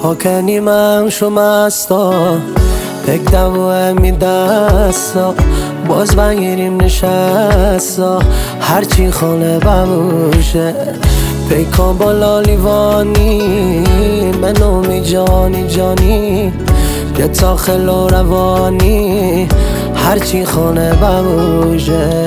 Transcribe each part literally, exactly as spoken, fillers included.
حاکنی من شمستا بگدم و همی دستا باز بگیریم نشستا هرچی خانه بموشه پیکان بالا لیوانی منومی جانی جانی یه تاخل و روانی هرچی خانه بموشه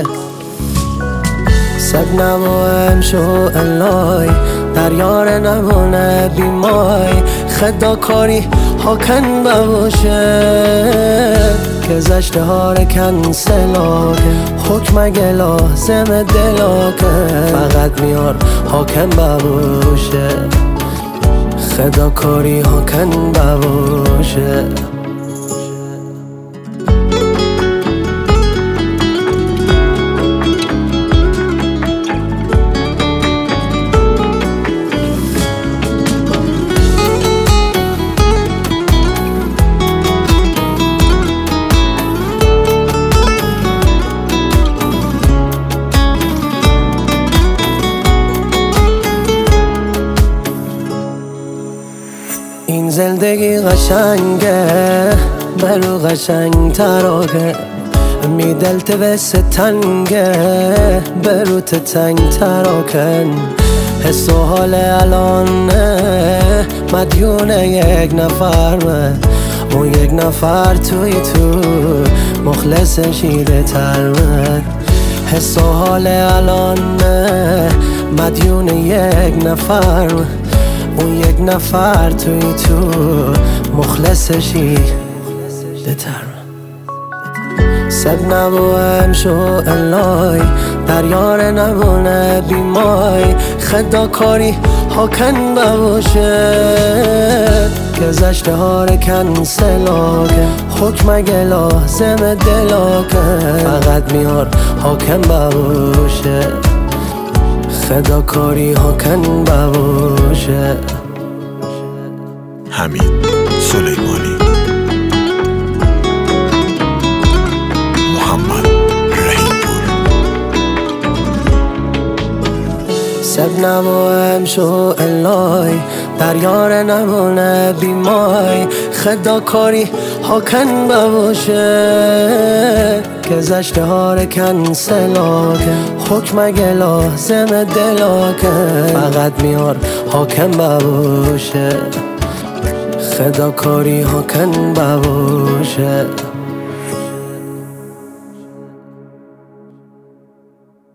سب نمایم شو الای در یار نمونه بیمای خدا کاری حاکن بباشه که زشته ها رکن سلاکه حکم گلازم دلاکه فقط میار حاکم بباشه خدا کاری حاکن بباشه این زندگی قشنگه برو قشنگ تراکه می دلت به ستنگه برو تنگ تراکن حس و حال الانه مدیون یک نفرمه اون یک نفر توی تو مخلص شیده ترمه حس و حال الانه مدیون یک نفرمه اون یک نفر توی تو مخلصشی دتر سب نبوهم شو الای در یار نبونه بیمای خدا کاری حاکن بباشه که زشته ها رکن سلاکه حکم گلازم دلاکه فقط میار حاکم بباشه خدا کاری حاکن بباشه. حمید سلیمانی، محمد رحیم‌پور. سب نباهم شو الای در یار نمونه بیمای خدا کاری حاکن بباشه که زشته ها رکن سلاکه حکم گلازم دلاکه فقط میار حاکم بباشه خدا کاری حاکن بباشه.